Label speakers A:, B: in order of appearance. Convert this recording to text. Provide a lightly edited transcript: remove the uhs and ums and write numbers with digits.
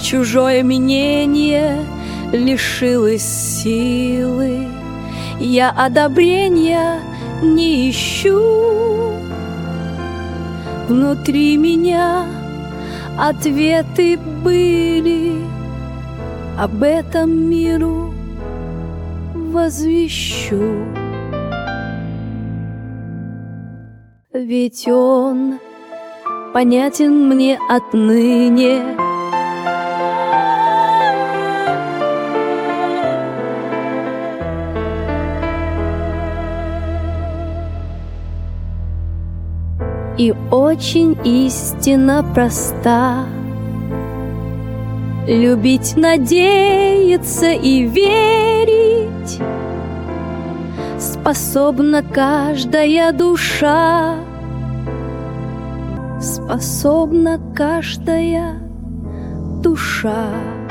A: чужое мнение лишилось силы. Я одобрения не ищу. Внутри меня ответы были, об этом миру возвещу. Ведь он понятен мне отныне. И очень истина проста: любить, надеяться и верить способна каждая душа, способна каждая душа.